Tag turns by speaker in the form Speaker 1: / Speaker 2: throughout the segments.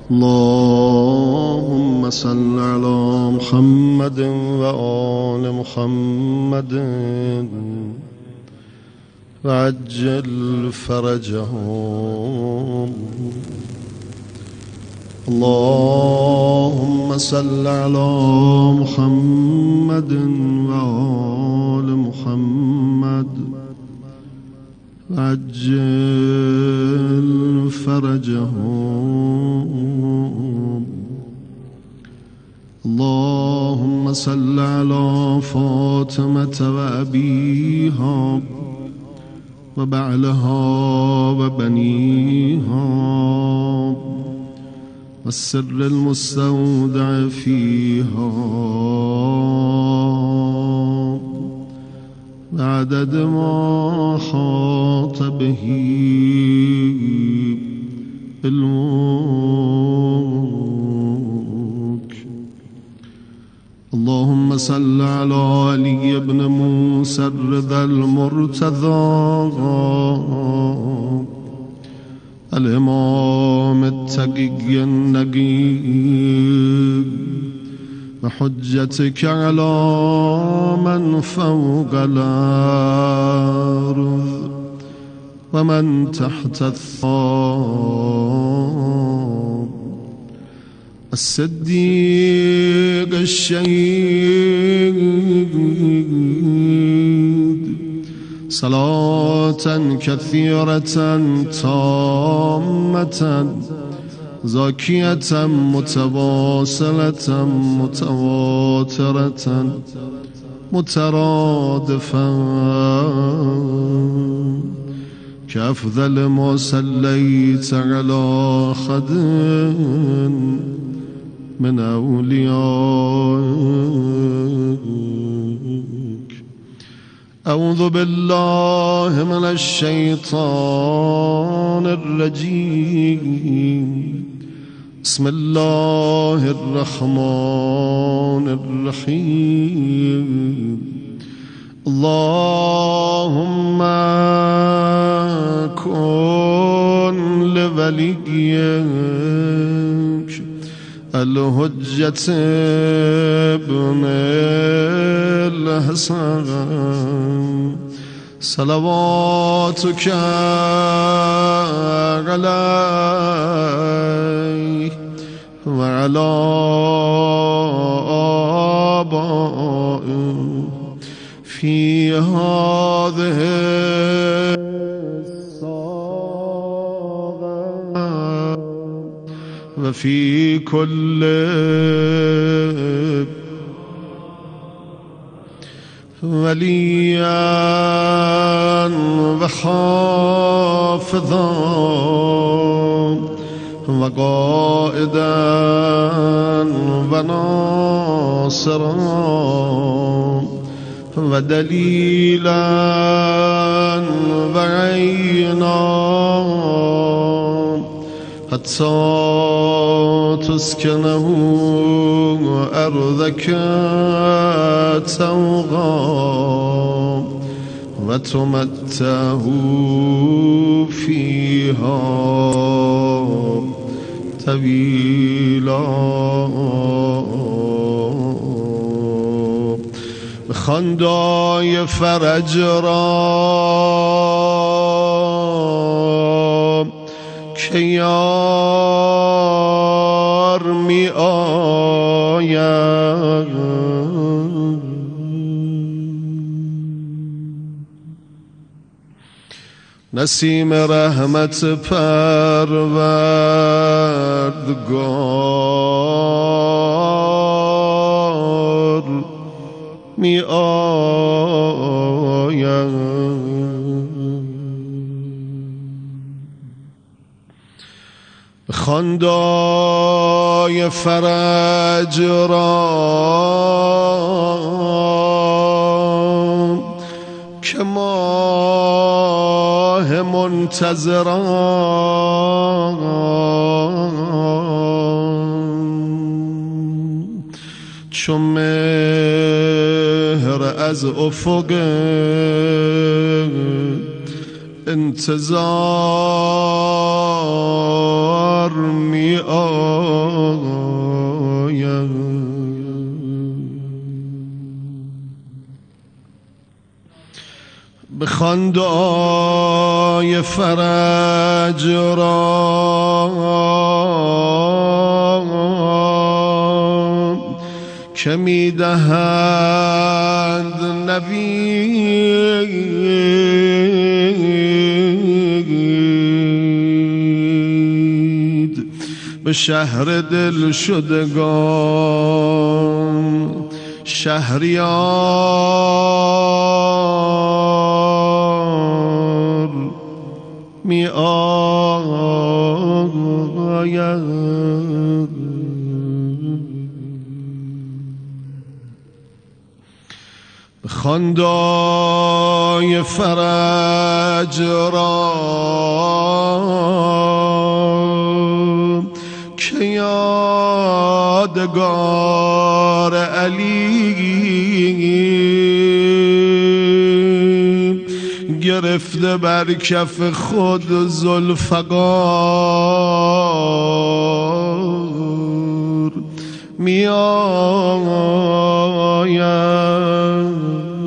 Speaker 1: اللهم صل على محمد وآل محمد وعجل فرجهم. اللهم صل على محمد وآل محمد وعجل فرجهم. اللهم صل على فاطمة وأبيها وبعلها وبنيها والسر المستودع فيها بعدد ما حاط به علمك. اللهم صل على علي بن موسى الرضا المرتضى الإمام التقي النقي وحجتك على من فوق الأرض ومن تحت الثرى، الصديق الشهيد، صلاة كثيرة تامة زاكية متواصلة متواترة مترادفة كأفضل ما صليت على خد من أوليائك. أعوذ بالله من الشيطان الرجيم. بسم الله الرحمن الرحيم. اللهم كن لوليك الحجة ابن الحسن صلواتك عليه وعلى آبائه في هذه الساعة وفي كل وليا وحافظا وقائدا وناصرا ودليلا وعينا حتى تسكنه أرضك توغا وتمتعه فيها طويلا. خندای فرج را که یار می آید نسیم رحمت پروردگار می آید. خندای فرج را که ماه منتظران چون مهر از افق انتظار می آید. بخوان دعای فرج را که میدهند نوید به شهر دل شدگان شهریار می آید. خواندای فرج را که یادگار علی گرفته بر کف خود ذوالفقار می آید.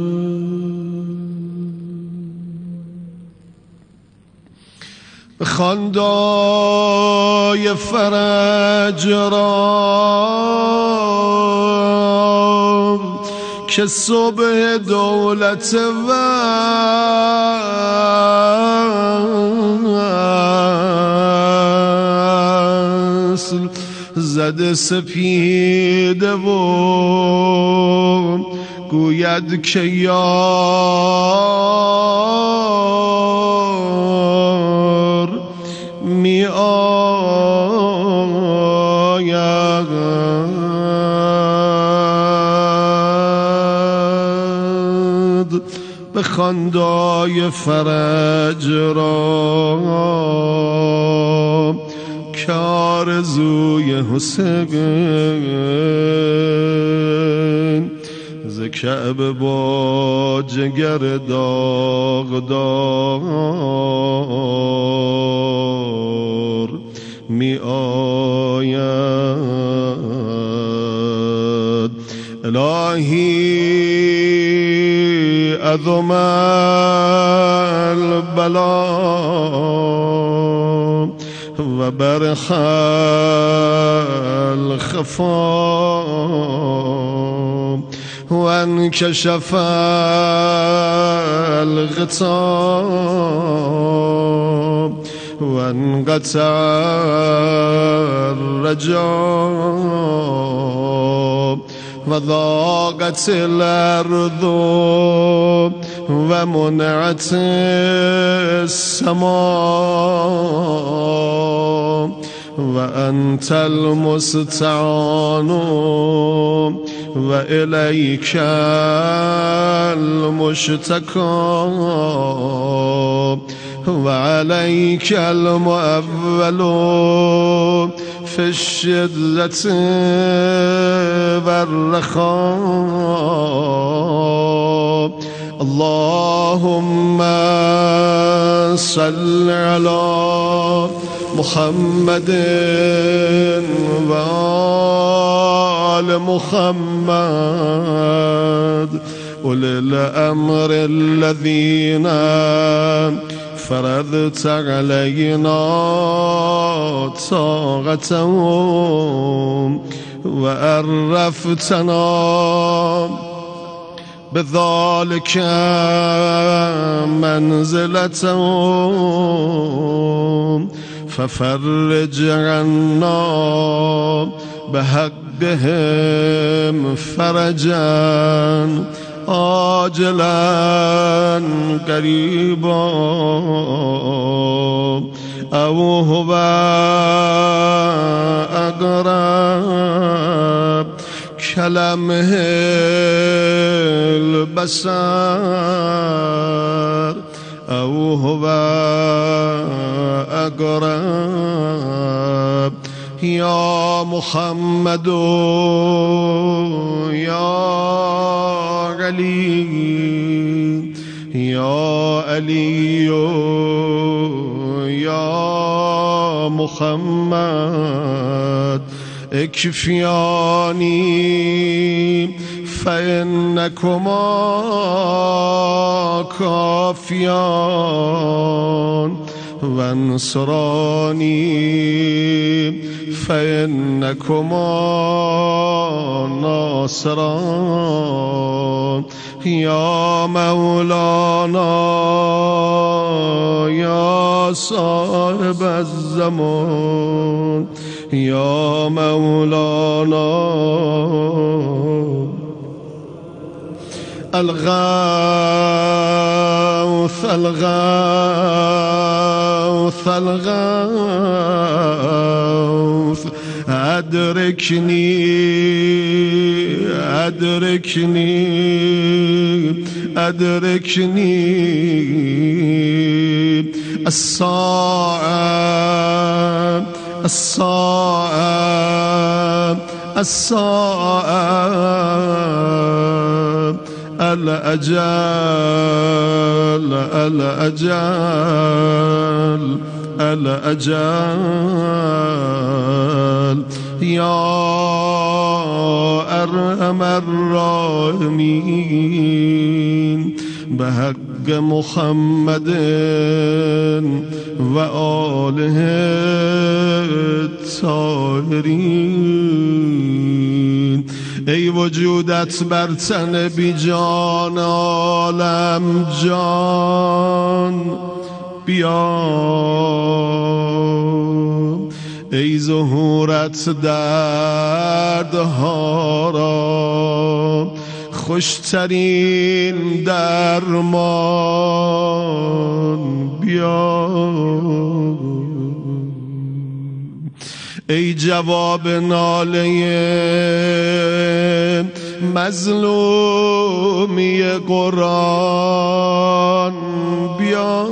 Speaker 1: خواندای فرج را که صبح دولت وصل زده سپیده و گوید که یار می آید. به خواندای فرج را که آرزوی حسین ز کعبه با جگر داغدار می آید. الهی عظم البلا و برخ الخفا و انکشف الغطا و انقطع الرجا و ضاقت الارض و منعت السما و انت المستعان و الیک المشتکا و علیک المؤول فی الشدة والرخاء. اللهم صل على محمد و آل محمد أولي الأمر الذين فرضت علينا طاعتهم وعرفتنا بذلك منزلتهم ففرج عنا بحقهم فرجا عاجلا قريبا أو هو أقرب كلمه البصر أو هو أقرب. يا محمد يا علي يا علي يا محمد اكفياني فإنكما كافيان وانصراني فإنكما ناصران يا مولانا يا صاحب الزمان يا مولانا الغوث الغوث الغوث أدركني أدركني أدركني الساعة الساعة الساعة الأجل الأجل الأجل يا أرحم الراحمين بحق محمد وآله الطاهرين. ای وجودت بر تن بی جان عالم جان بیا، ای ظهورت دردها را خوشترین درمان بیا، ای جواب ناله مظلومی قرآن بیا،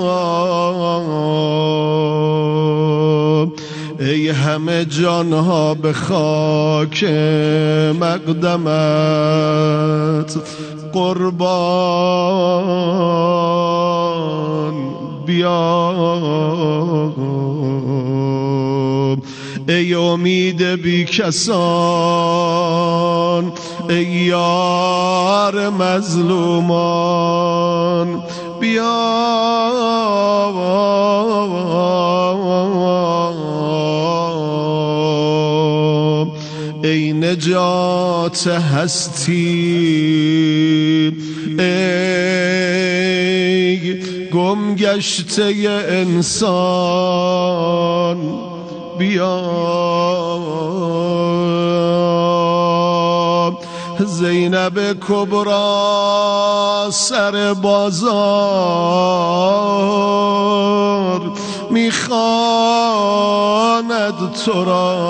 Speaker 1: ای همه جانها به خاک مقدمت قربان بیا، ای امید بی کسان، ای یار مظلومان بیا، ای نجات هستی، ای گمگشته انسان بیا، زینب کبرا سر بازار میخواند تو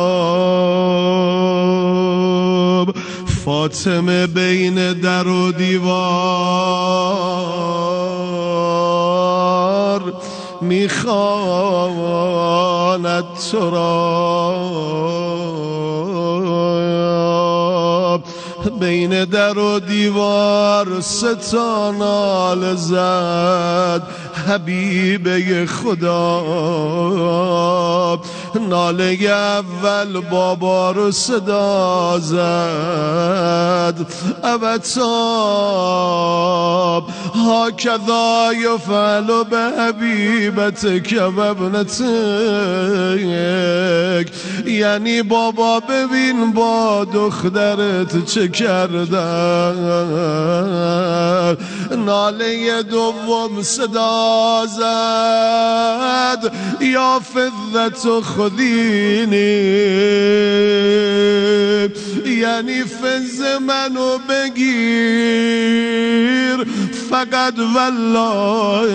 Speaker 1: را، فاطمه بین در و دیوار میخواند تو را، بین در و دیوار ستا ناله زد حبیبه خدا، ناله اول بابا رو صدا زد ابتاب هاکذا یفعل به حبیبتک و ابنتک، یعنی بابا ببین با دخترت چه کردن. ناله دوم صدا زد یا فضت خذینی، یعنی فض منو بگیر، فقط والله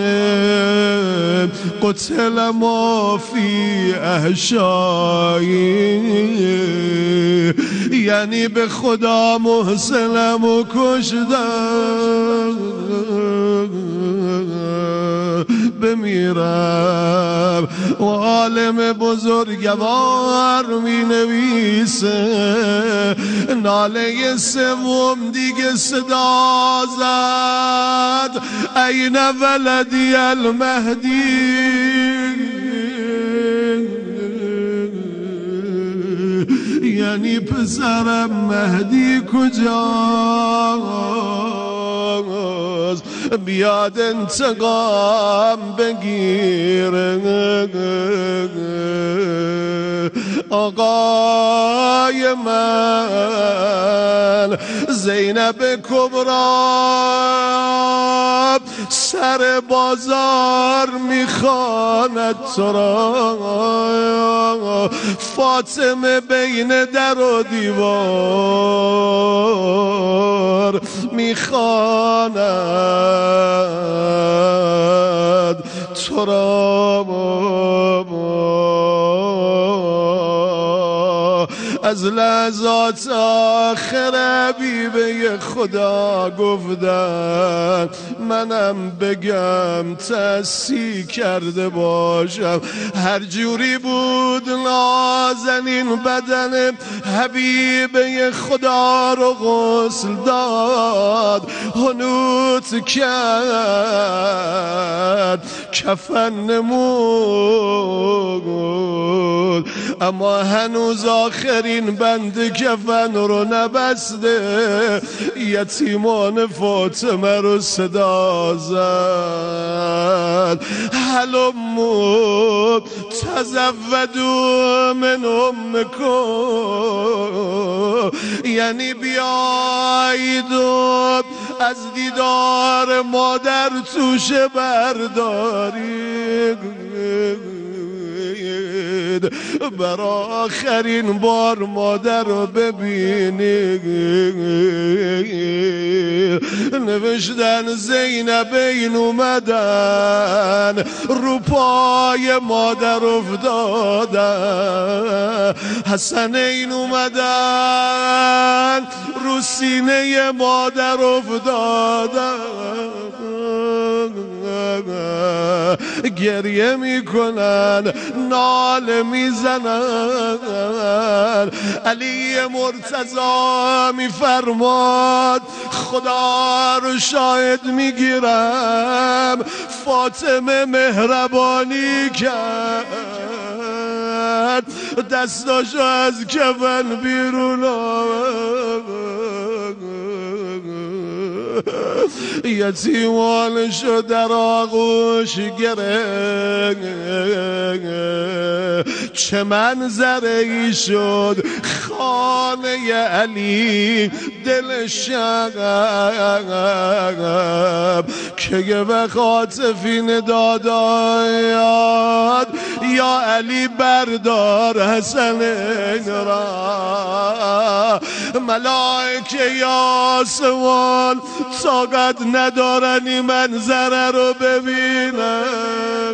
Speaker 1: قتل ما فی احشایی، یعنی به خدا محسنم و کشدم بمیرم. و عالم بزرگوار می نویسه ناله سوم دیگه صدا زد این ولدی المهدی، یعنی پسرم مهدی کجاست بیاد انتقام بگیره آقای من زینب کبری سر بازار میخواند تو را فاطمه بین در و دیوار میخواند تو را از لحظات آخر بیبه خدا گفتن منم بگم تصحیح کرده باشم هر جوری بود نازنین بدن حبیبه خدا رو غسل داد حنوط کرد کفن نمود اما هنوز آخرین بند کفن رو نبسته یتیمان فاطمه رو صدا زد هلمو تزودوا من امکم یعنی بیایید و از دیدار مادر توشه بردارید بر آخرین بار مادر رو ببینید نوشتن زینبین اومدن رو پای مادر افتادن حسنین اومدن رو سینه مادر افتادن گریه میکنن ناله میزنن علی مرتضی میفرماد خدا رو شاهد میگیرم فاطمه مهربانی کرد دستاشو از کفن بیرون یتیمانشو در آغوش گرفت چه منظری شد خانه علی دل شب که به خاطفین دادایاد یا علی بردار حسن را ملائکه یا سوال طاقت ندارن این منظره رو ببینن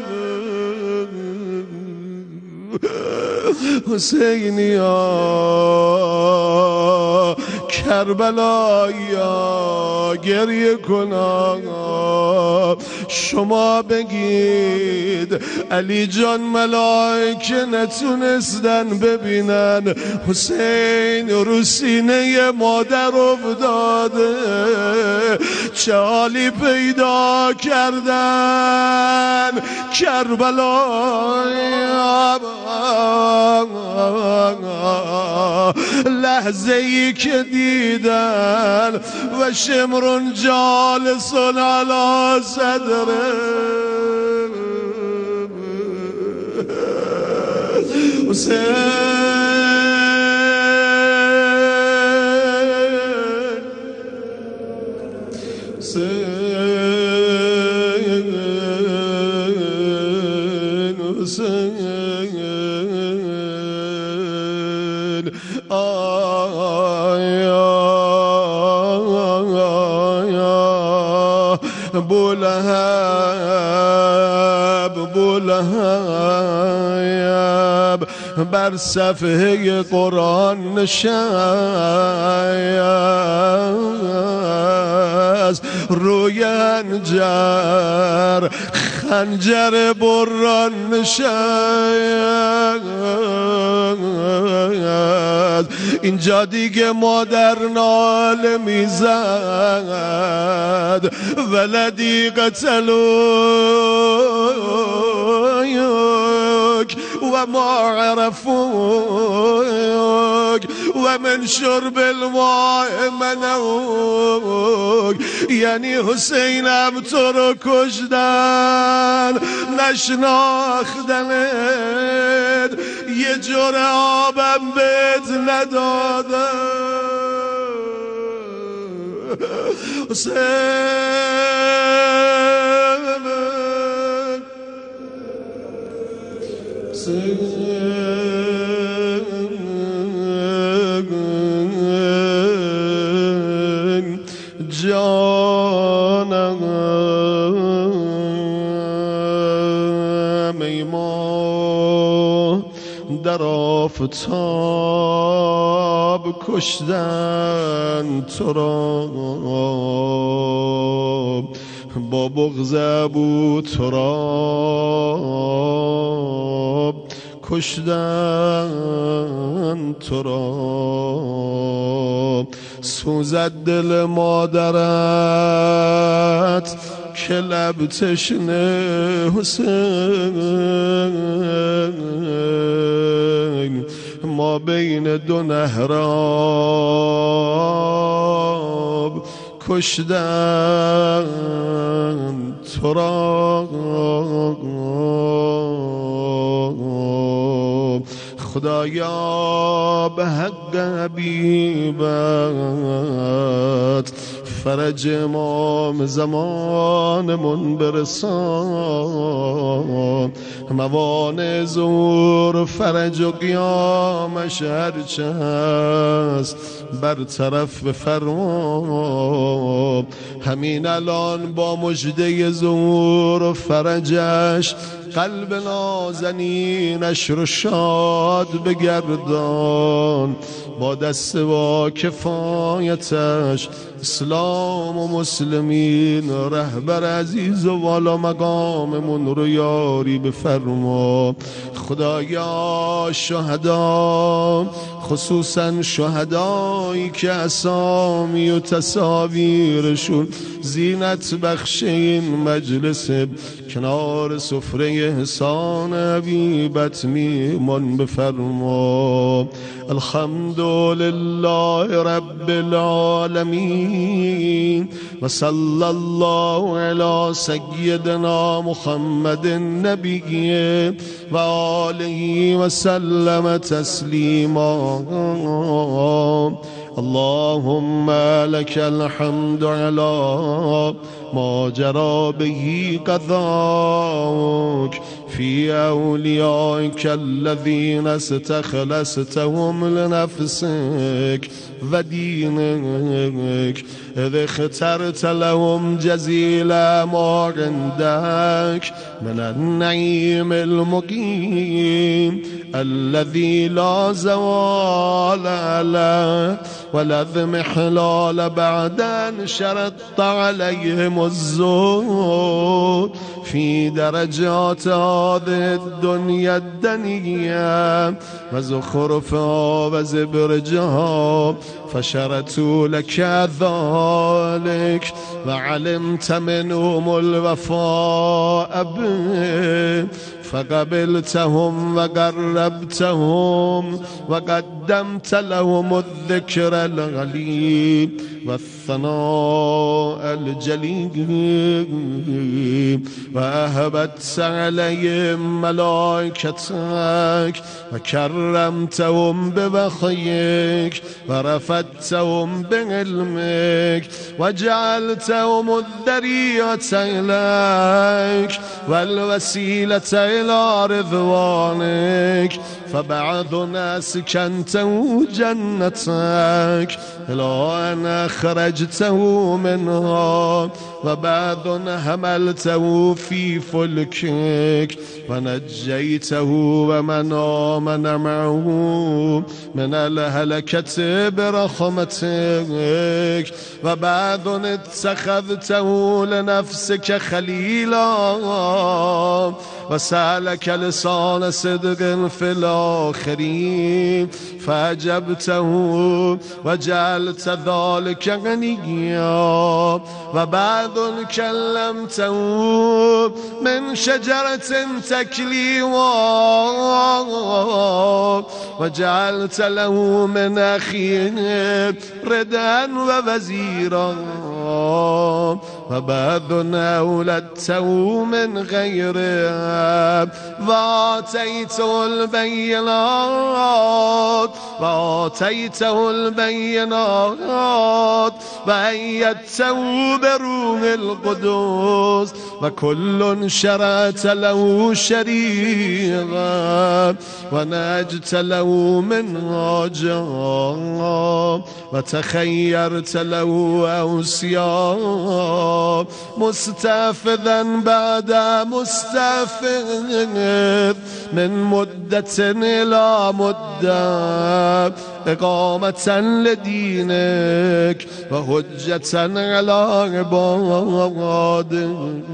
Speaker 1: حسینی ها کربلایی ها گریه کن شما بگید علی جان ملائکه نتونستن ببینن حسین رو سینه مادر افتاده چه حالی پیدا کردن کربلایی لحظه ای که دیدن و شمرون جالس علی صدره بولهب بر صفحه قرآن نشست روی خنجر بران نشست اینجا دیگه مادر ناله میزد ولدی قتلوک و ما عرفوک ومن شرب الماء منوک. یعنی حسینم تو رو کشتن نشناختنت، یه جور آبم بهت ندادن. جانم ای ما در آفتاب کشتن تو را، با بغض ابوتراب کشتن تو را. سوزد دل مادرت که لب تشنه حسین، ما بین دو نهراب کشتن تو را. خدایا به حق حبیبت فرج امام زمانمون برسان. موانع ظهور فرج و قیامش هرچه هست برطرف بفرما. همین الان با مژده ظهور و فرجش قلب نازنینش رو شاد بگردان. با دست با کفایتش اسلام و مسلمین رهبر عزیز و والا مقاممون رو یاری بفرما. خدایا شهدا، خصوصا شهدایی که اسامی و تصاویرشون زینت بخش این مجلس کنار سفره احسان حبیبت میمان بفرما. الحمدلله رب العالمین و صلی الله علی سیدنا محمد النبی و آله و سلم تسلیما. اللهم لك الحمد على ما جرى به قضاؤك في أوليائك الذين استخلصتهم لنفسك ودينك، إذ اخترت لهم جزيل ما عندك من النعيم المقيم الذي لا زوال له ولا اضمحلال بعد أن شرطت عليهم الزهد في درجات هذه الدنيا الدنيا وزخرفها وزبرجها، فشرطوا لك ذلك وعلمت منهم الوفاء به فقبلتهم وقربتهم وقدمت لهم الذكر الغليل والثناء الجليل وأهبت عليهم ملائكتك وكرمتهم بوحيك ورفعتهم بعلمك وجعلتهم الذريعة إليك والوسيلة إلى رضوانك، فبعض ناس كنته جنتك إلى أن أخرجته منها وبعض حملته في فلكك ونجيته ومن آمن معه من الهلكة برحمتك، وبعض اتخذته لنفسك خليلا وسألك لسان صدق في الآخرين فأجبته وجعلت ذلك غنيا، وبعض وبعد كلمته من شجرة تكليما وجعلت له من أخيه ردا ووزيرا وبعد أولدته من غيره وآتيته البينات وأيدته بروح القدس وكل شرعت له شريعا ونجت له منهاجا وتخيرت له أوصيا مستفذا بعد مستفذ من مدة إلى مدة إقامة لدينك وحجة على عبادك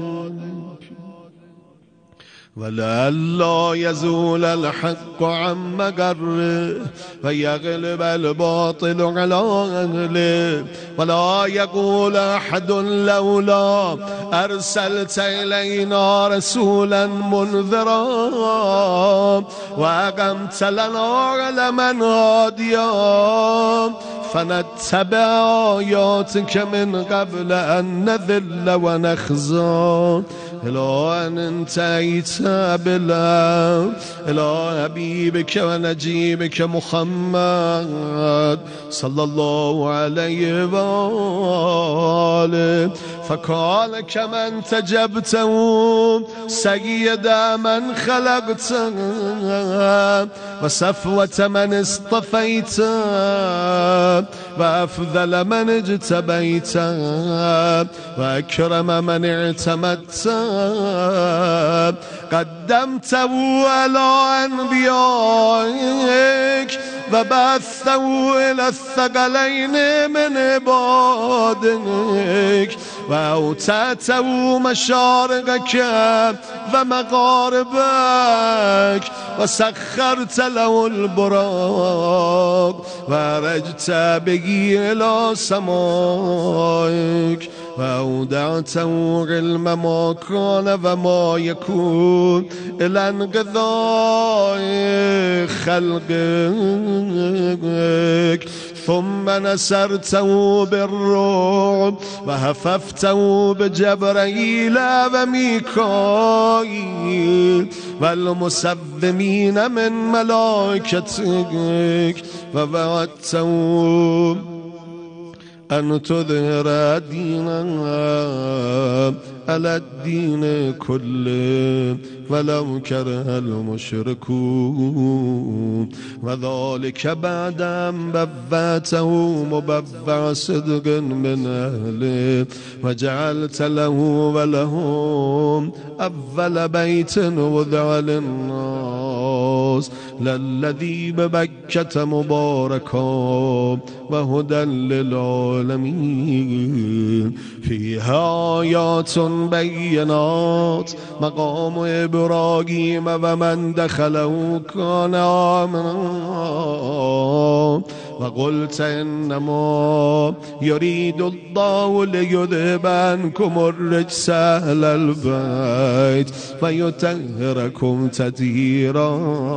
Speaker 1: ولئلا يزول الحق عن مقره ويغلب الباطل على أهله ولا يقول أحد لولا أرسلت إلينا رسولا منذرا وأقمت لنا علما هاديا فنتبع آياتك من قبل أن نذل ونخزى إلى أن انتهيت بالله إلى حبيبك ونجيبك محمد صلى الله عليه وآله فقال كما انتجبته سيد من خلقته وصفوة من اصطفيته وأفضل من اجتبيته وأكرم من اعتمدته قدمته على أنبيائك وبعثته إلى الثقلين من عبادك وأوتاته مشارقك ومغاربك وسخرت له البراق وأرجت به إلى سمائك وأودعته علم ما كان وما يكون إلى انقضاء خلقك ثم نسرته بالرعب وهففته بجبرائيل وميكائيل والمسبمين من ملائكتك ووعدته أن تظهر ديننا على الدين كله ولو كره المشركون وذلك بعد أن ببعته مببع صدق من أهله وجعلت له ولهم أول بيت وضع للناس للذي ببكة مباركا وهدى للعالمين فيها آيات بينات مقام إبراهيم ومن دخله كان آمنا وقلت إنما يريد الله ليذهب عنكم الرجس أهل البيت ويطهركم تطهيرا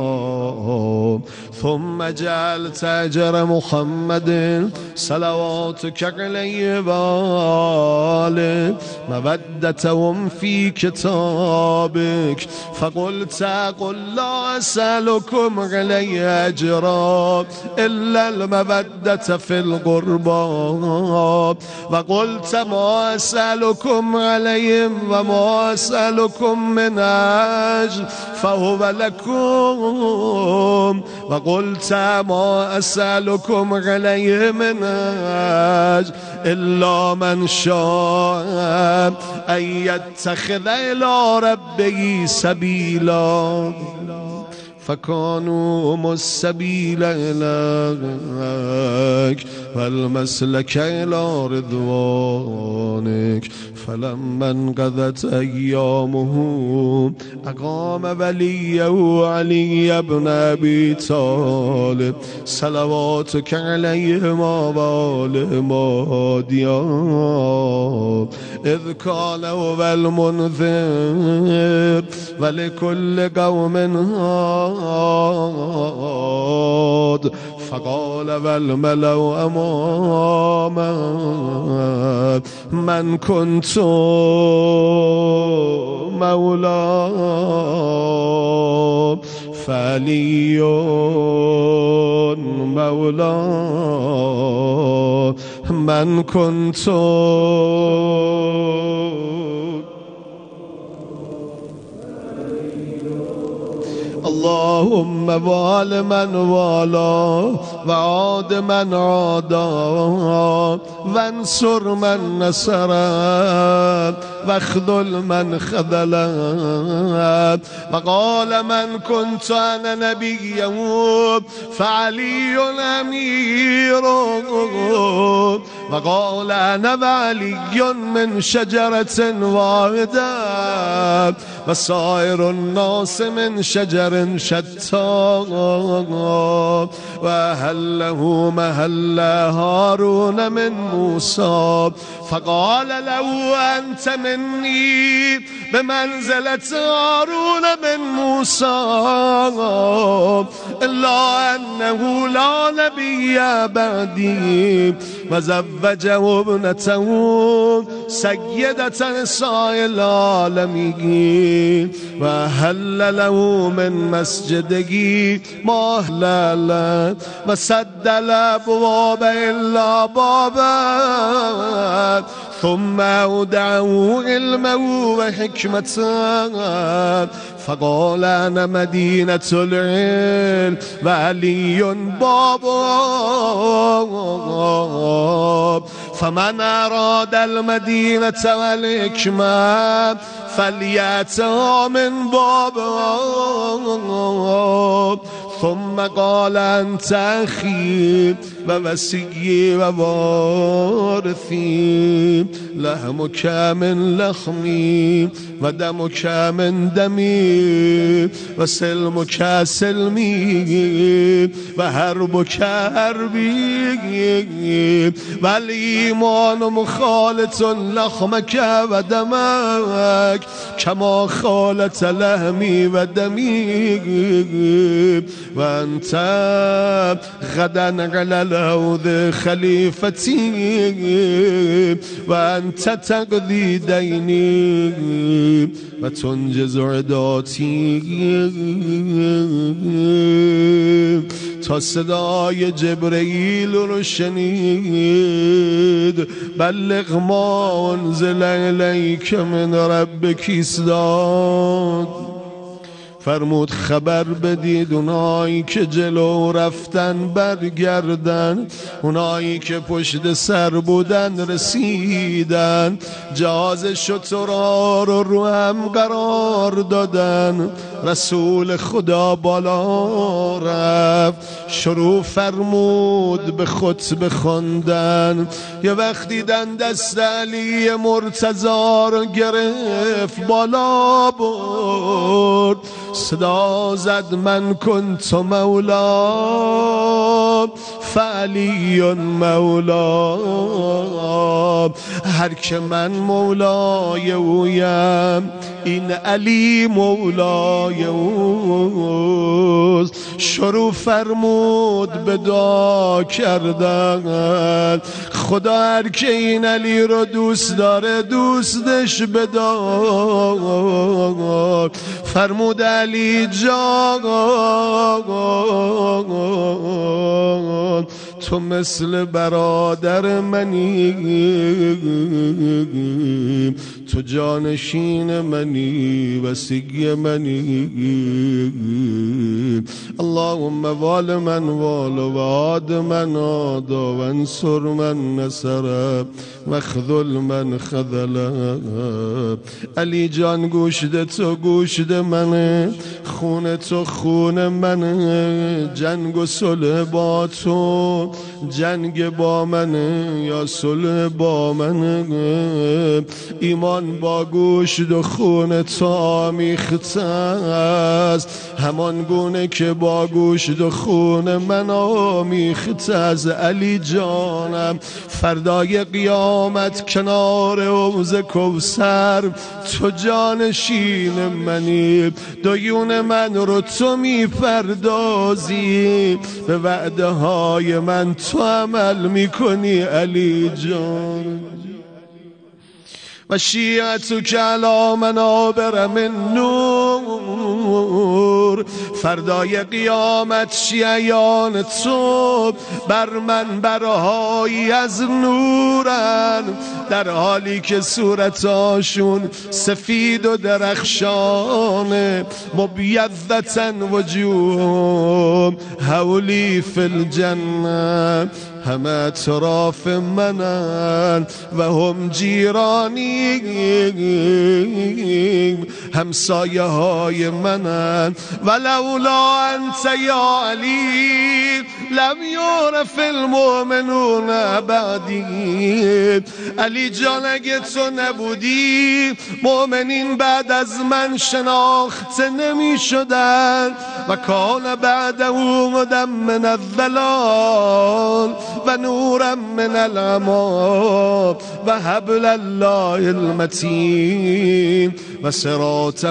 Speaker 1: ثم جعلت أجر محمد صلواتك عليه وآله مودتهم في كتابك فقلت قل لا أسألكم عليه أجرا إلا المودة في القربى وقلت ما أسألكم عليهم وما أسألكم من أجر فهو لكم وقلت ما أسألكم عليه من أجر إلا من شاء أن يتخذ إلى ربه سبيلا فكانوا السبيل إليك والمسلك إلى رضوانك. فلما انقضت أيامه أقام وليه علي بن أبي طالب صلواتك عليهما وآلهما ديار، إذ قال هو المنذر ولكل قوم هاد. فقال والملأ أمامه من كنت مولاه فعلي مولاه من كنت اللهم وال من والاه وعاد من عاداه وانصر من نصره واخذل من خذله. وقال من كنت أنا نبيه فعلي أميره. وقال أنا وعلي من شجرة واحدة وسائر الناس من شجر شتى. وأهله مهل هارون من موسى. فقال له أنت مني بمنزلة هارون من موسى إلا أنه لا نبي بعدي. وزوجه ابنته سيدة نساء العالمين. وهل له من مسجده ما أهلل وسد الأبواب إلا بابا. ثم أودعه علمه وحكمته. فقال أنا مدينة العلم وعلي بابا. فمن أراد المدينة والحكمة فليأتها من بابا. ثم قال أنت أخي ووصي ووارثي لحمك من لحمي ودمك من دمي وسلمك سلمي وحربك حربي والإيمان مخالط لحمك ودمك كما خالط لحمي ودمي. وأنت غدا على الهوذ خليفتي وأنت تقضي ديني وتنجز عداتي. تا صدای جبرئیل رو شنید بلغ ما انزل الیک من ربک ایستاد. فرمود خبر بدید اونایی که جلو رفتن برگردن، اونایی که پشت سر بودن رسیدن، جهاز شترها رو هم قرار دادن. رسول خدا بالا رفت شروع فرمود به خطبه خواندن. یه وقت دیدن دست علی مرتضی رو گرفت بالا برد، صدا زد من کنت مولا فعلی مولا. هر که من مولای اویم این علی مولای اوست. شروع فرمود به دعا کردن خدا هر که این علی رو دوست داره دوستش بدار. فرمود علی جان تو مثل برادر منی، تو جانشین منی وسیع منی. اللهم وال من وال و عاد من عادا و انصر من نصر و خذل من خذل. علی جان گوشت تو گوشت منه، خون تو خون منه، جنگ و صلح با تو جنگ با منه یا صلح با منه. ایمان با گوشت و خون تو آمیخته است، همان گونه که با گوشت و خون من آمیخته است. علی جانم فردای قیامت کنار حوض کوثر تو جانشین منی، دیون من رو تو میپردازی، به وعده های من تو عمل میکنی علی جان. و شیعتک علی منابر من نور، فردای قیامت شیعیان تو بر منبرهایی از نورن، در حالی که صورتاشون سفید و درخشانه، مبیضة وجوههم حولی فی الجنه، همه اطراف منن و هم جیرانی، همسایه های منن. ولولا انت یا علی لم یعرف المؤمنون بعدی. علی جان اگه تو نبودی مؤمنین بعد از من شناخته نمی شدن. و کان بعده مدم من الظلال و نورا من العما و حبل الله المتین و صراطه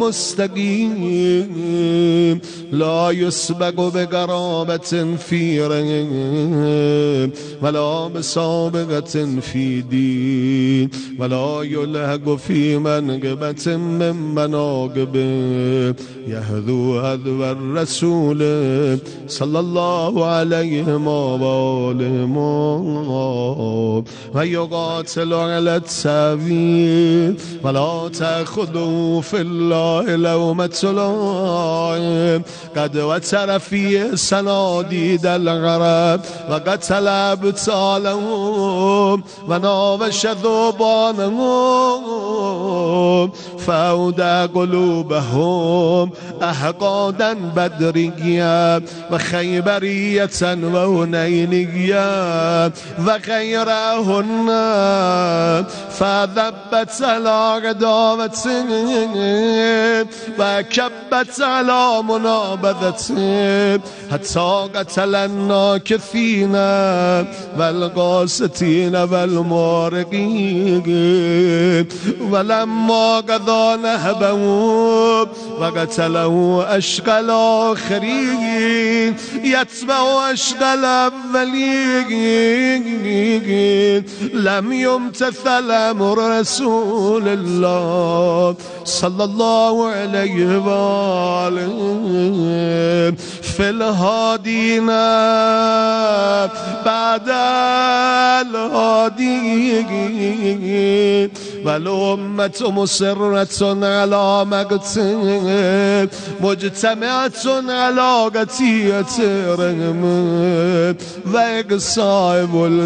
Speaker 1: المستقیم لا یسبق بقرابة فی رحم ولا بسابقة فی دین ولا یلحق فی منقبة من مناقبه یهدو هدو الرسول صلی الله علیه و آله و یقاتل علی التأویل ولا تأخذه فی الله لومة لائم. قد وتر فی صنادید العرب و قتل ابطالهم و ناوش ذوبانهم فاودع قلوبهم احقادا بدریه و خیبریه و هنینیه و غیرهن فذبت علی عداوته و کبت علی منابذته حتی قتل الناکثین والقاسطین والمارقین ولما قضا نهبه و قتله اشقى الاخرین یتبع اشقى الاولین لم یمتثل امر رسول الله صلی الله علیه و آله فی الهادین بعد الهادین والامة مصرة على مقته مجتمعة على قطيعة رحم و اقصاء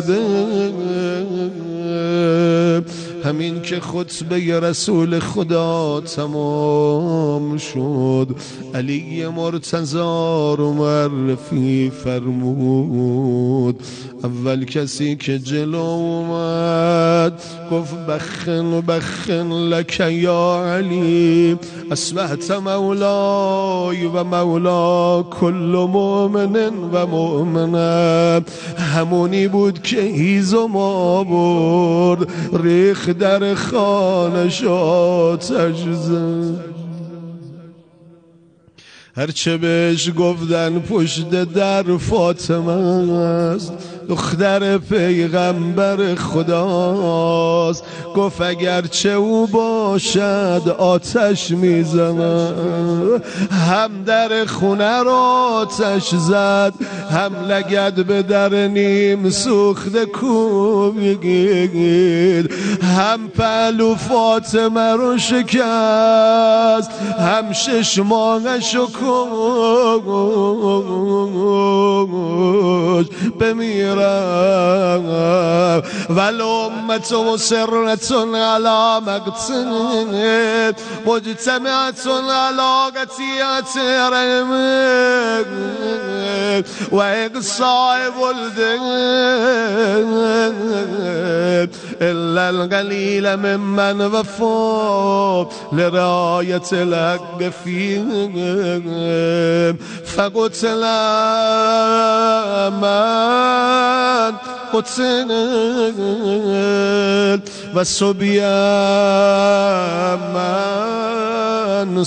Speaker 1: ولده. همین که خطبه رسول خدا تمام شد علی مرتضی رو معرفی فرمود. اول کسی که جلو اومد گفت بخن بخن لک یا علی اصبحت مولای و مولا کل مؤمن و مؤمنه. همونی بود که هیزم آورد ریخ در خانش آتش زد. هرچه بهش گفتن پشت در فاطمه است، دختر پیغمبر خداست. گفت اگرچه او باشد آتش میزنه. هم در خونه را آتش زد، هم لگد به در نیم سوخته کوبید، هم پهلو فاطمه رو شکست، هم 6 ماهش رو کشت. بمیرم والامت مصرة على مقتل مجتمعة على قطيعة رحمك وإقصاء ولدك إلا القليل ممن وفى لرعاية الحق فيهم فقتل من قتل وصبي من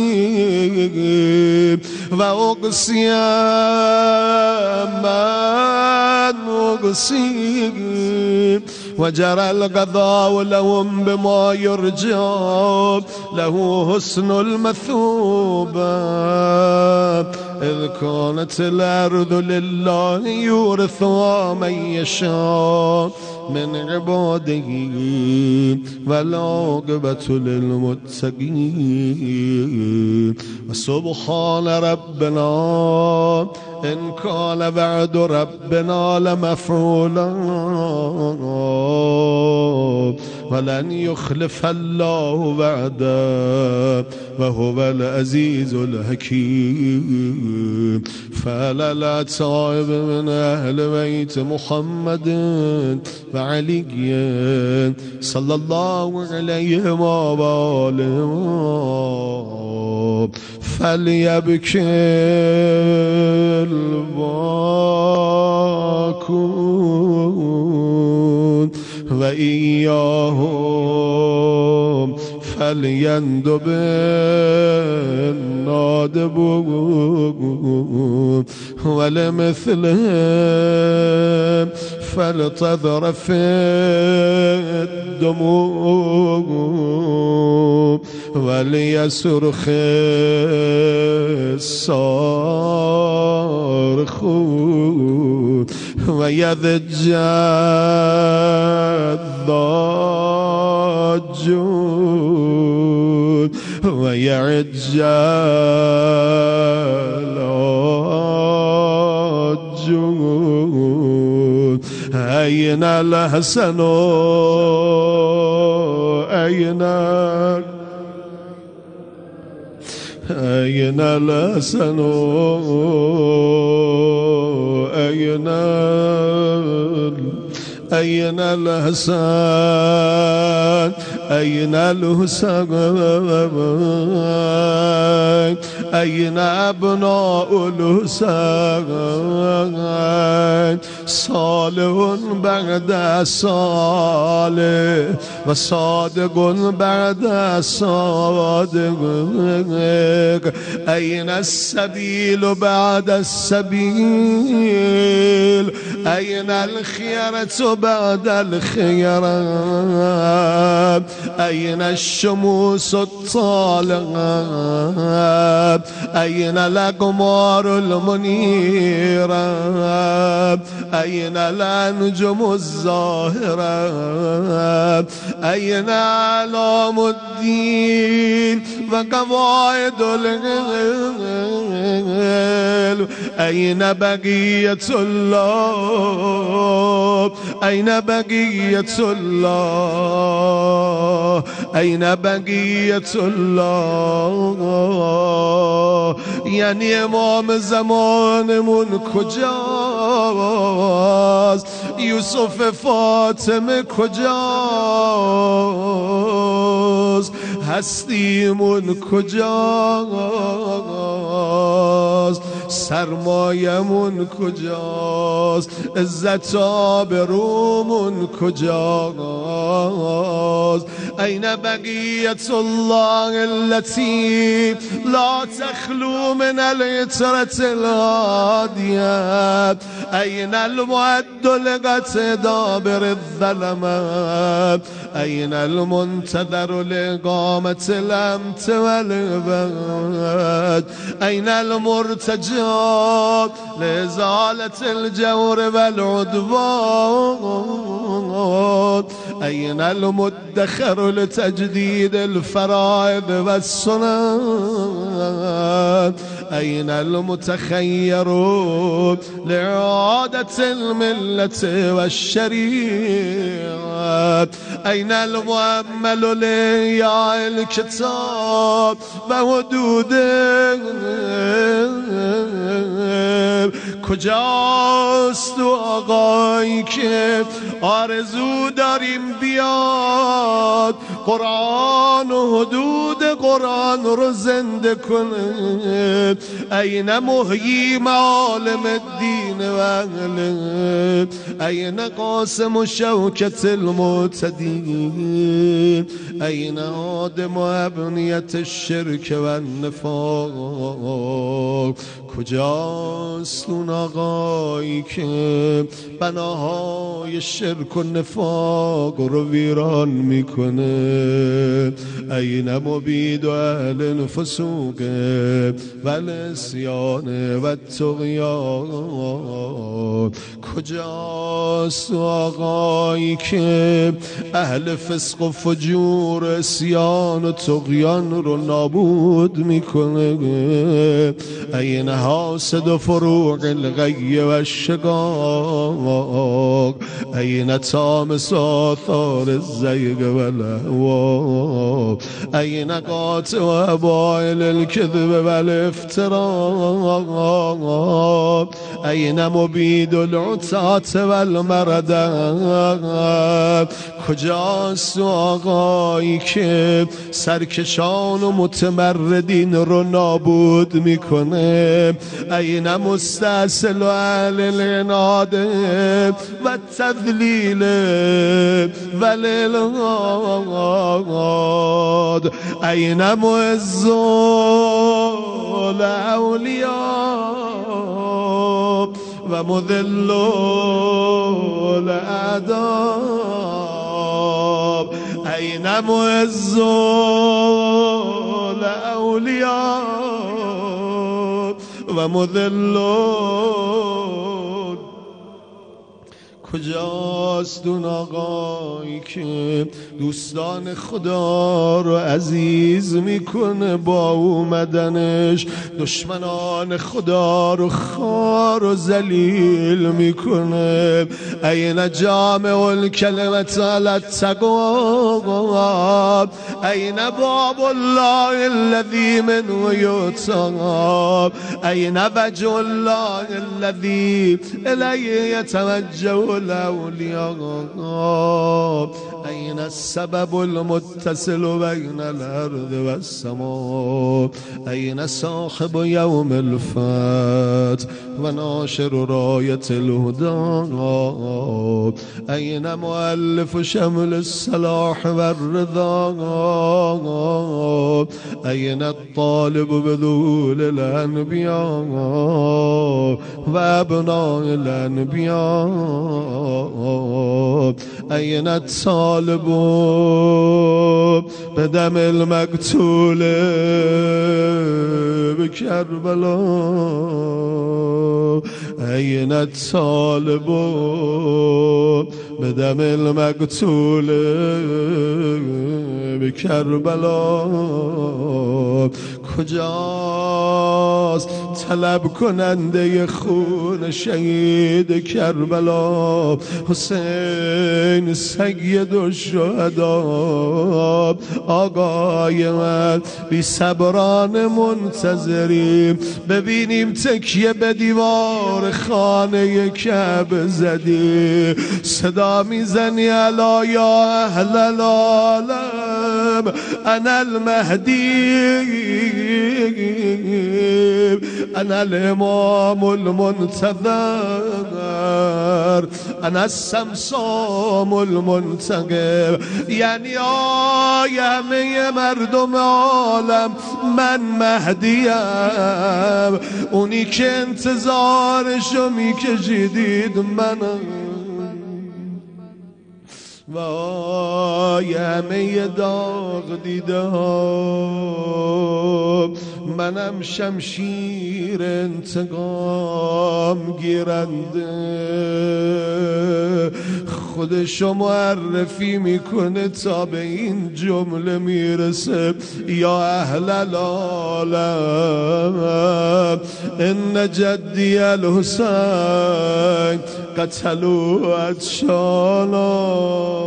Speaker 1: صبي وأقصي من أقصي وجرى القضاء لهم بما يرجى له حسن المثوبة إذ كانت الأرض لله يورثها من يشاء من عباده والعاقبة للمتقين وسبحان ربنا إن كان وعد ربنا لمفعولا ولن يخلف الله وعده وهو العزيز الحكيم. فلا تائب من أهل بيت محمد وعلي صلى الله عليه وآله فليبكي الباكون وإياهم فليندب النادبون ولمثلهم فلتذرف الدموع وليصرخ الصارخون ويضج الضاجون ويعج العاجون. أين الحسن أين الحسن أين الحسن أين الحسين أين أبناء الحسين صالح بعد صالح وصادق بعد صادق أين السبيل بعد السبيل أين الخيرة بعد الخيرة أين الشموس الطالعة أين الأقمار المنيرة أين الأنجم الزاهرة أين أعلام الدين وقواعد العلم أين بقية الله أين بقية الله أين بقية الله. یعنی امام زمانمون کجاست؟ یوسف فاطمه کجاست؟ هستیمون کجاست؟ سرمایمون کجاست؟ عزت آبرومون کجاست؟ أين بقية الله التي لا تخلو من العترة الهادية؟ أين المعد لقتدى بالظلمات؟ أين المنتظر لإقامة الأمت والباد؟ أين المرتجى لإزالة الجور والعدوان؟ أين المدخر لتجديد الفرائض والسنن؟ أين المتخير لإعادة الملة والشريعة؟ أين المؤمل لإحياء الكتاب وحدوده؟ کجاست آقایی که آرزو داریم بیاد قرآن و حدود قرآن رو زنده کنه؟ این محیی معالم الدین و اهله؟ این قاسم و شوکت المعتدین؟ این آدم و ابنیت الشرک و النفاق؟ کجاست اون آقایی که بناهای شرک و نفاق رو ویران میکنه؟ این مبید و اهل الفسوق و العصیان و الطغیان؟ کجاست آقایی که اهل فسق و فجور عصیان و طغیان رو نابود میکنه؟ این حاسد و فروع الغی و الشقاق؟ این طامس آثار الزیغ و الاهوا؟ این قاطع و ابائل الكذب و الافتراء؟ این مبید العتات و المردة؟ کجاست آقایی که سرکشان و متمردین رو نابود میکنه؟ این مستأصل اهل العناد و التذلیل و الالغاد؟ این معز الاولیاء و مذل الاعداء؟ این معز الاولیاء و مذل؟ کجاست اون آقایی که دوستان خدا رو عزیز میکنه با اومدنش، دشمنان خدا رو خار و ذلیل میکنه؟ این جامع الکلمة علی التقوی؟ این باب الله الذی منه یؤتی؟ این وجه الله الذی الیه یتوجه الاولیاء؟ این السبب المتصل بین الارض و السماء؟ این صاحب یوم الفتح و ناشر رایت الهدى؟ این مؤلف شمل الصلاح و الرضا؟ این الطالب بذول الانبیاء و ابناء الانبیاء؟ این الطالب بدم المقتول بكربلا؟ این الطالب بدم المقتول بكربلا؟ کجاست طلب کننده خون شهید کربلا؟ حسین سید الشهدا آقای من بی صبران منتظریم ببینیم تکیه به دیوار خانه کعبه زدی، صدا میزنی الا یا اهل العالم انا المهدی انا الامام المنتظر انا السمسام المنتقم. یعنی آی همه مردم عالم، من مهدیم، اونی که انتظارشو میکشیدید منم. و آی همه داغ دیده ها، منم شمشیر انتقام گیرنده. خودشو معرفی میکنه تا به این جمله میرسه: یا اهل العالم ان جدی الحسین قتلوا عطشانا.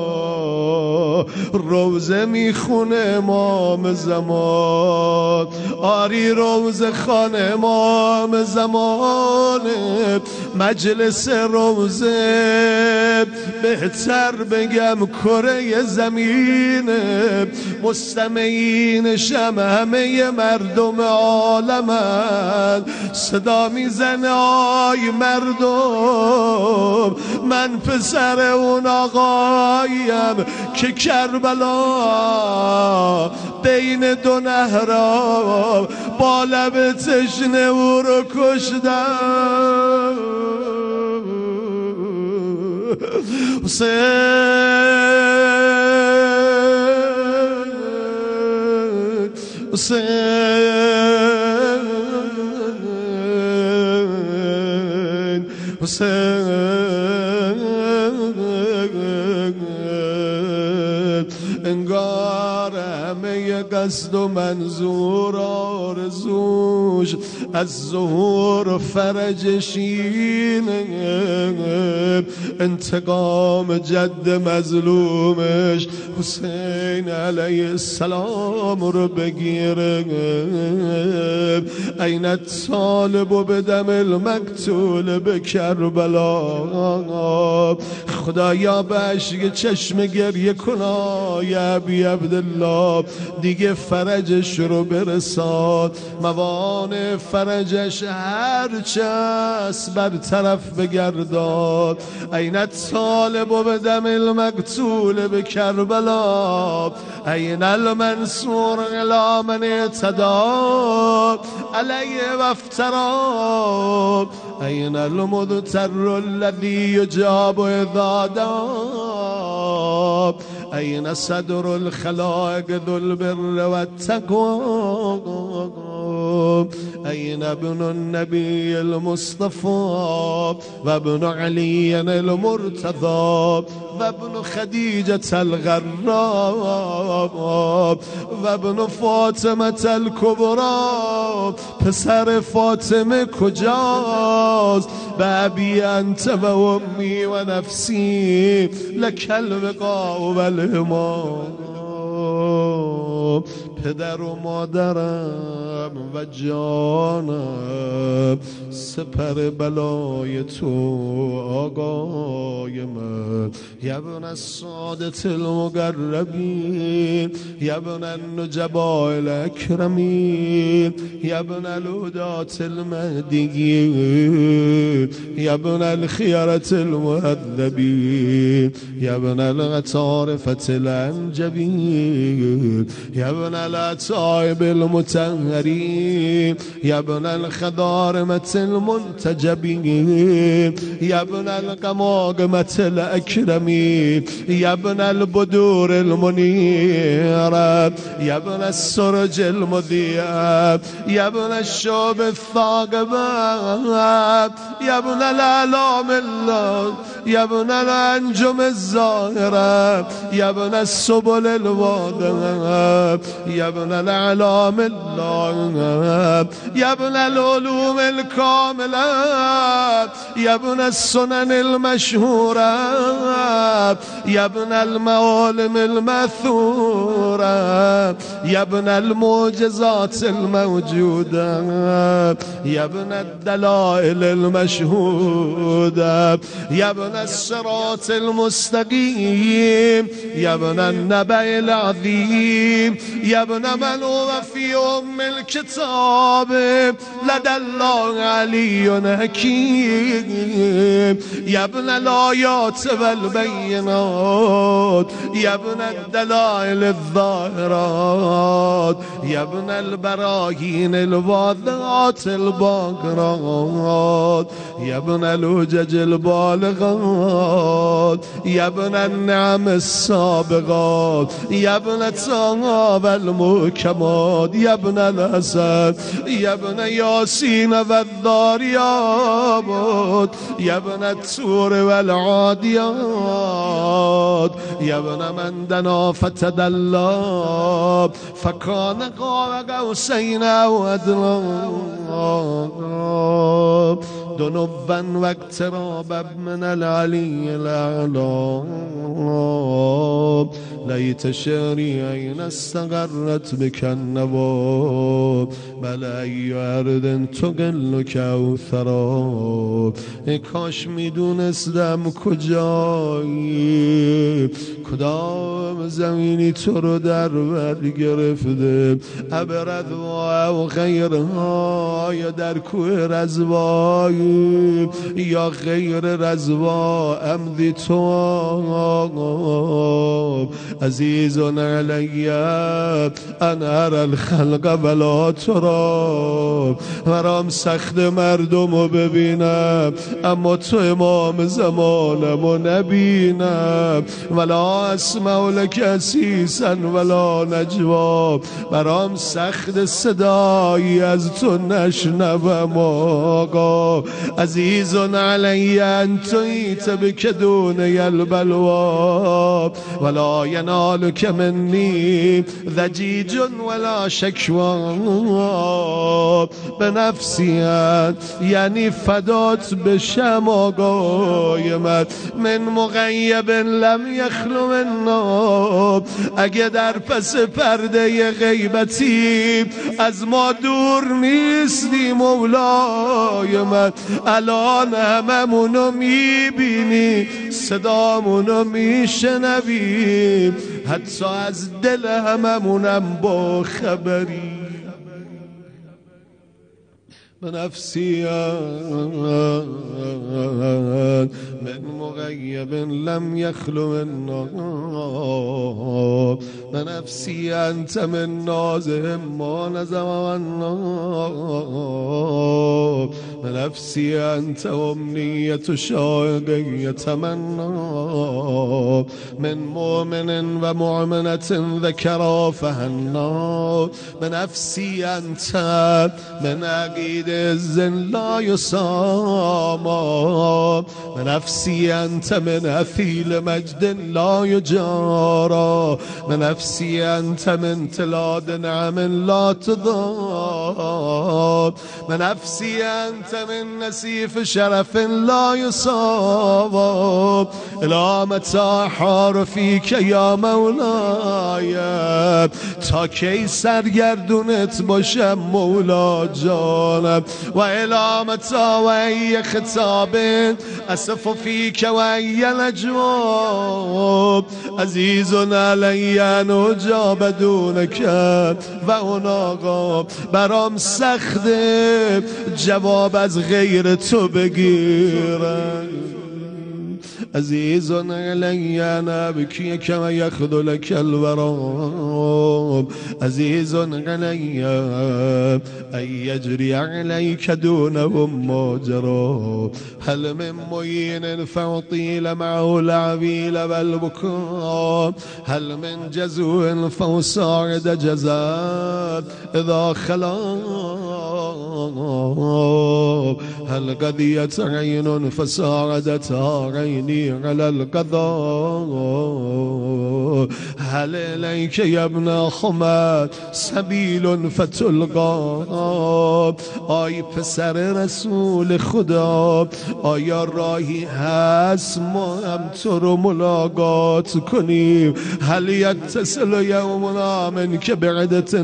Speaker 1: روزه میخونه امام زمان، آری روزه خان امام زمان. مجلس روزه، بهتر بگم کره زمین، مستمعینش همه مردم عالمن. صدا میزنه آی مردم، من پسر اون آقایم که کربلا بین دو نهرها با لب تشنه او رو کشتم. انگار همه قصد و منظور آرزوش از ظهور فرجش اینه، انتقام جد مظلومش حسین علیه السلام رو بگیره. این الطالب بدم المقتول به کربلا. خدایا به اشک چشم گریه کنا یا ابی عبدالله، دیگه فرجش رو برساد، موانع فرجش هرچه است برطرف بگرداد. این الطالب بدم المقتول به کربلا، این المنصور الی من اعتدى علیه و افترا، این المضطر الذی یجاب اذا دعا، این صدر الخلائق ذو البر والتقوى، این ابن النبی المصطفى و ابن علی المرتضى و ابن خدیجة الغراء و ابن فاطمة الکبری. پسر فاطمه کجاست؟ به ابی انت و امی و نفسی لک الوقاء و الهما. پدر و مادرم و جانم، سپر بلای تو آقای من. یبن السادة المقربین، یبن النجباء الاکرمین، یبن الهداة المهدیین، یبن الخیرة المهذبین، یبن الغطارفة الانجبین، یبن الاتائب المطهرین، یبن الخضارمة المنتجبین، یبن القماقمة الاکرمین، یبن البدور المنیرة، یبن السرج المضیء، یبن الشعب الثاقبة، یبن الاعلام الله، یبن الانجم الظاهرة، یبن السبل الواضحة، یبن الاعلام الله، یبن العلوم الكاملة، یبن السنن المشهورة، یبن المعالم المأثورة، یبن المعجزات الموجودة، یبن الدلائل المشهودة، یبن الصراط المستقيم، یبن النبأ العظيم، يا ابن من هو في أم الكتاب لدى الله علي حكيم يا ابن الآيات والبينات يا ابن الدلائل الظاهرات يا ابن البراهين الواضحات الباقرات يا ابن الحجج البالغات يا ابن النعم السابقات يا ابن طه المحكمات يا ابن الحسن يا ابن ياسين والذاريات يا ابن الطور والعاديات يا ابن من دنا فتدلى فكان قاب قوسين أو أدنى دنوا واقترابا من العلي الأعلى ليت شعري أين استقرت بك النبات بل أي أرض تقل كوثرا کاش میدونستم کجایی کدام زمینی تو رو در بر گرفته ابرد و غیرها یا در کوه رزوایی یا غیر رزوا امضی تو عزیز علی ان ارى الخلق ولا ترى مرام سخت مردم رو ببینم اما تو امام زمانم رو نبینم ولا اسمع لك اسیسا ولا نجوا برام سخت صدایی از تو نشنوم آقا عزیز علی انت ایت بک دون البلوا ولا ینالک منی ضجیج ولا شکوا به نفسیت یعنی فدات بشم آقای من مغیب لم یخلو منا اگه در پس پرده غیبتی از ما دور نیستی مولای من الان هممونو میبینی صدامونو میشنویم حتی از دل هممونم با خبری بنفسي من مغيب لم يخلو منا بنفسي أنت من نازهم ما نزم منا بنفسي أنت أمنية شاق يتمنى من مؤمن ومؤمنة ذكرا فهنا بنفسي أنت من عقيد الزن لا يسامى بنفسي أنت من أثيل مجد لا يجارى بنفسي أنت من تلاد نعم لا تضاد بنفسي أنت من نسيف شرف لا يصاب إلى متى حار فيك يا مولاي تا کی سرگردونت باشم مولا جانم و إلى متى و ای خطاب أسف فيك و ای نجواب عزيز علي أن أجاب دونك و اون آقا برام سخته جواب از غیر تو بگیرم عزيز علي أن أبكي كما يخذلك الورى عزيز علي أن يجري عليك دونهم مجرى هل من معين فأطيل معه العبيل والبكاء هل من جزو فأصاعد جزاء إذا خلا هل قضيت عين فساعدت عيني على القضاء هل إليك يا ابن خمد سبيل فتلقى آی پسر رسول خدا آیا راهی هست ما هم تو رو ملاقات کنیم هل یتصل یومنا منک بعدة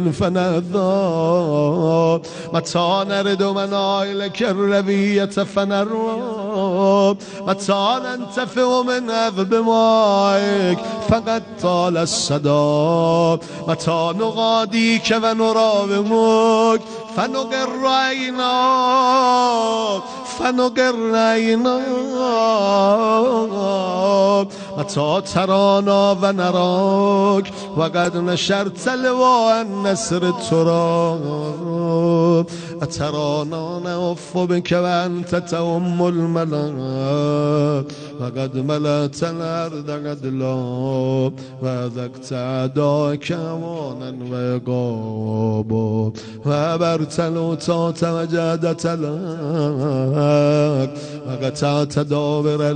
Speaker 1: فنهضا متى نرد منائلک الرویة فنروى متى ننتفع من عذب مائك فقد طال الصدى متى نغاديك ونراومك فنقر عيناك متى ترانا ونراك وقد نشرت لواء النصر التراب أترانا نعف بك وأنت تؤم الملاك وقد ملأت الأرض عدلا وأذقت أعداءك هوانا وعقابا وأبرت الأوتات وجادت لك وقطعت دابر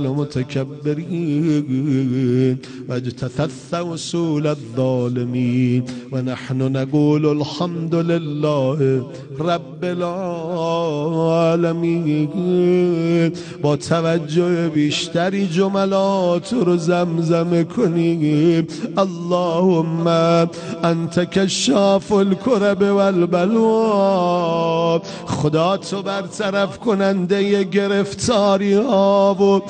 Speaker 1: المتكبرين واجتثث وصول الظالمين ونحن نقول الحمد لله رب العالمين. با توجه بیشتری جملات رو زمزمه کنیم. اللهم انت کشاف الکرب والبلوا، خدا تو برطرف کننده گرفتاری ها و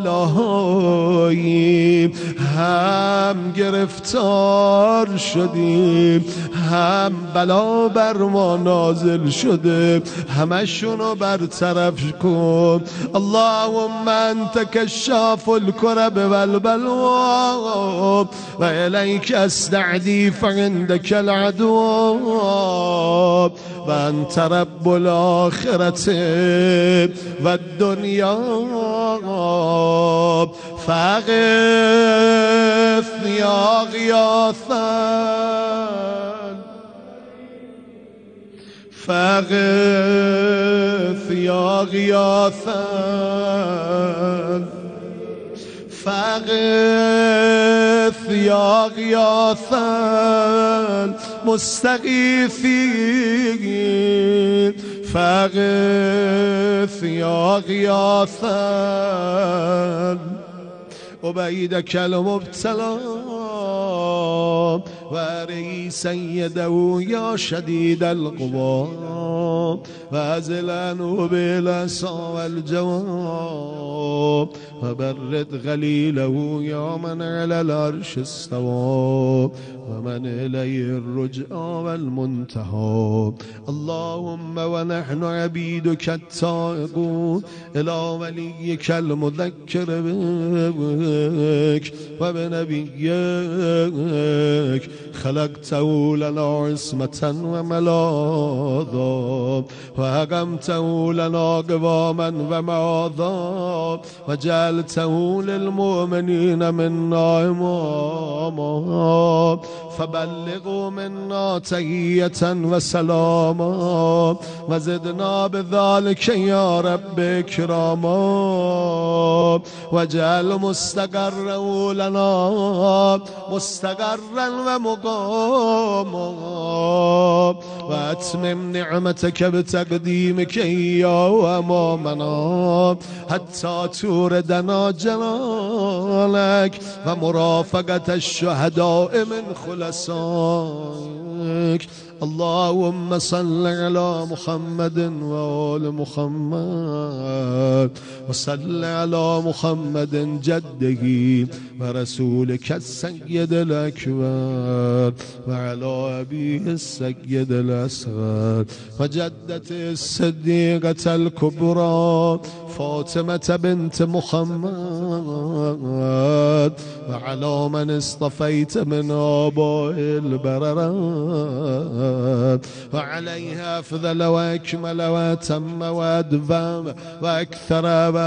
Speaker 1: بلاهایی. هم گرفتار شدیم، هم بلا بر ما نازل شده، همشونو برطرف کن. اللهم انت کشاف الکرب والبلوا و الیک استعدی فعندک العدو و انت رب الاخرة و الدنیا فاغث یا غیاثا فاغث یا غیاثا فاغث یا غیاثا مستغیثین فاغث یا غیاثا عبیدک المبتلا واري سيده يا شديد القوى وازل عنه بالأسى والجواب وبرد غليله يا من على العرش استوى ومن إليه الرجع والمنتهى. اللهم ونحن عبيدك التائبون إلى وليك المذكر بك وبنبيك خلقته لنا عصمة وملاذا وأقمته لنا قواما ومعاذا وجعلته للمؤمنين منا إماما فبلغوا منا تحية وسلاما وزدنا بذلك يا رب إكراما واجعل مستقره لنا مستقرا ومقاما وأتمم نعمتك بتقديمك إياه أمامنا حتى توردنا جلالك ومرافقة الشهداء من خلصائك. اللهم صل على محمد وآل محمد وصل على محمد جده ورسولك السيد الأكبر وعلى أبيه السيد الأصغر وجدته الصديقة الكبرى فاطمة بنت محمد وعلى من اصطفيت من آباء البررات وعليها أفضل وأكمل وأتم وأدفى وأكثر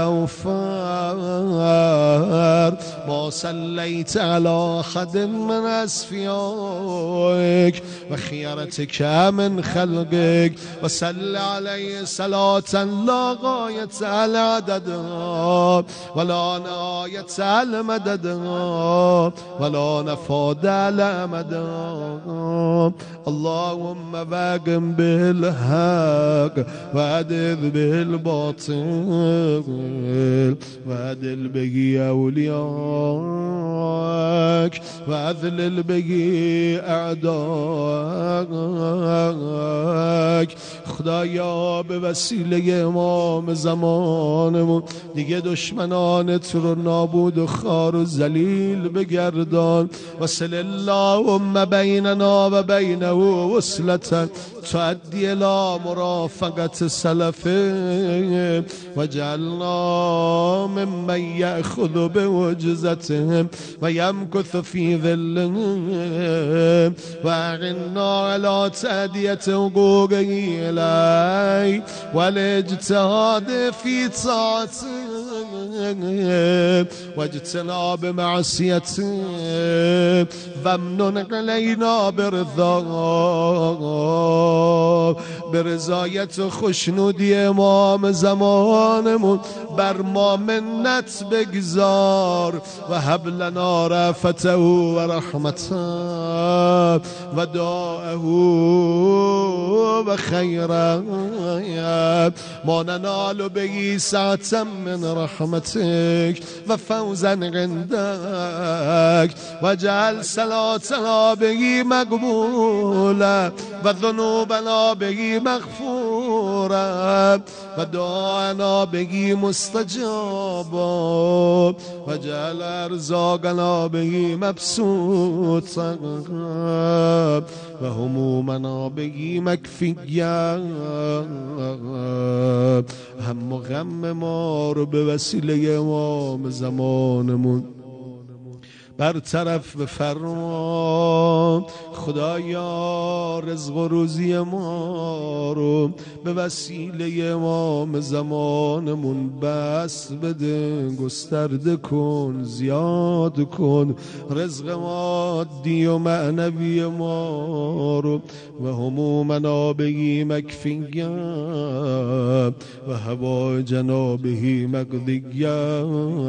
Speaker 1: وأوفر ما صليت على أحد من أصفيائك وخيرتك من خلقك وصل عليه صلاة لا غاية لعددها ولا نهاية لمددها ولا نفاد لأمدها. اللهم واقم بالحق وعدل بالباطل وعدل به أولياء و اذلل به اعداءک. خدایا به وسیله امام زمانمون دیگه دشمنانت رو نابود و خار و ذلیل بگردان. وصل اللهم بیننا و بینه وصلة تؤدی الی مرافقت سلفه و جعلنا ممن یأخذ بوجزتهم و یمکث فی ظلهم و اعنا علی تأدیة حقوقه الی و الاجتهاد فی طاعته و اجتناب معصیته و امنن علینا به رضایت و خوشنودی امام زمانمون بر ما منت بگذار و هب لنا رأفته و رحمته و داعه و خیره ما ننال به سعة من رحمتك و فوزا عندك و جعل صلاتنا به مقبولا و ذنوبنا به مغفورا و دعانا به مستجابا و جعل ارزاقنا به مبسوطا و همومنا به مکفیا. هم و غم ما رو به وسیله امام زمانمون برطرف بفرما. خدایا رزق و روزی ما رو به وسیله امام زمانمون بس بده، گسترده کن، زیاد کن رزق مادی و معنوی ما رو و همومنا به مکفیا و حوائجنا به مقضیا.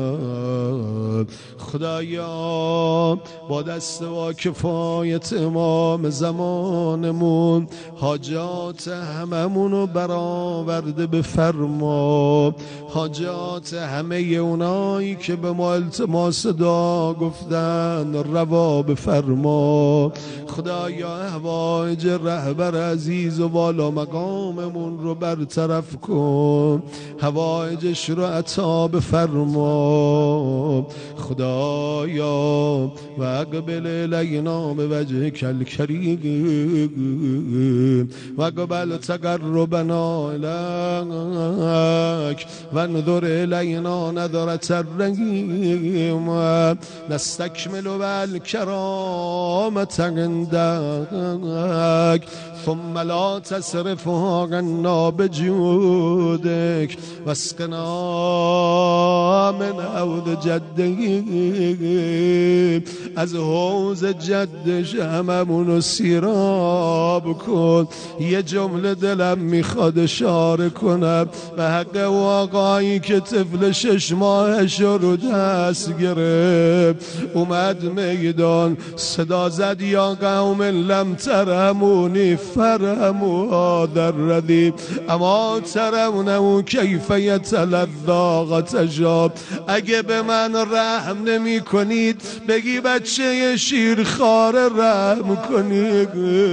Speaker 1: خدایا با دست و کفایت امام زمانمون حاجات هممونو برآورده بفرما. حاجات همه اونایی که به ما التماس دعا گفتن روا بفرما. خدایا حوائج رهبر عزیز و بالا مقاممون رو برطرف کن، حوائجش رو عطا بفرما. خدایا و اقبل الینا به وجهک الکریم و اقبل تقربنا الیک و انظر الینا نظرة الرحیم نستکمل بالکرامة عندک ثم لا تصرفها عنا بجودك واسقنا من حوض جدك. از حوض جدش هممونو سیراب کن. یه جمله دلم میخواد اشاره کنم به حق و آقایی که طفل 6 ماهش رو دست گرفت، اومد میدان صدا زد یا قوم لم ترحمونی فرحموا هذا الرذیب اما ترونه کیف یتلذا غتشاب. اگه به من رحم نمی کنید بگی بچه شیرخواره رحم کنید.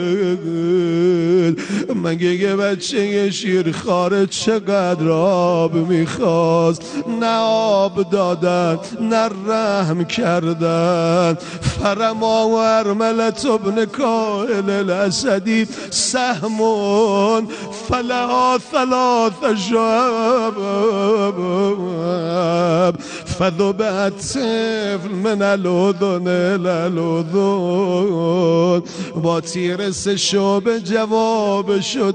Speaker 1: مگه یه بچه شیرخواره چقدر آب میخواست، نه آب دادن نه رحم کردن. فرما و ارملت ابن کائل الاسدی سهمون فلها 3 شعب فذبح الطفل من الاذن الى الاذن. با تیر 3 شعبه جوابشو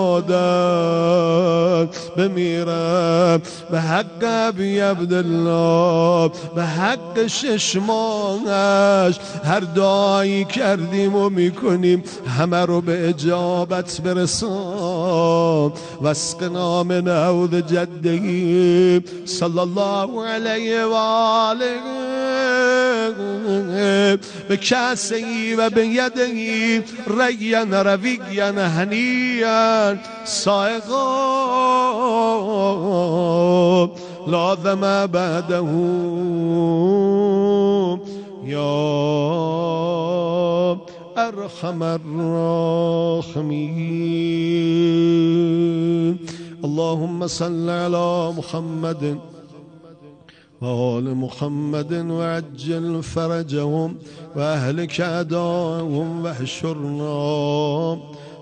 Speaker 1: دادن. بمیرم به حق ابی عبدالله، به حق 6 ماهش هر دعایی کردیم و میکنیم همه رو به اجابت برسان. واسقنا من حوض جده صلی الله علیه و آله به کاسه‌ای و به یدهی ریان رویان هنیان سائقا لازم بعده یا أرحم الراحمين. اللهم صل على محمد وآل محمد وعجل فرجهم وأهلك أعداءهم واحشرنا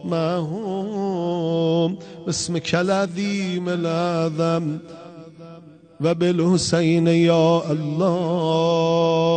Speaker 1: معهم باسمك العظيم الأعظم وبالحسين يا الله.